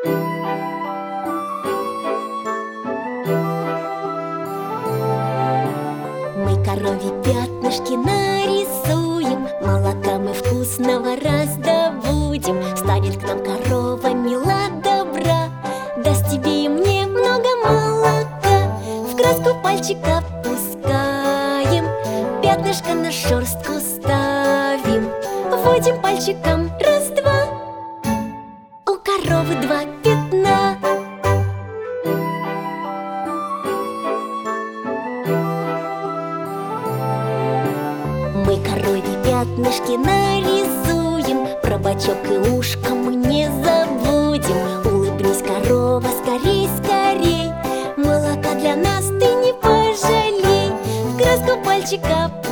Мы корове пятнышки нарисуем, молока мы вкусного раздобудем. Станет к нам корова мила, добра, даст тебе и мне много молока. В краску пальчик опускаем, пятнышко на шерстку ставим. Вводим пальчиком раз-два, у коровы два пятна. Мы корове пятнышки нарисуем, про бочок и ушко мы не забудем. Улыбнись, корова, скорей, скорей, молока для нас ты не пожалей. В краску пальчика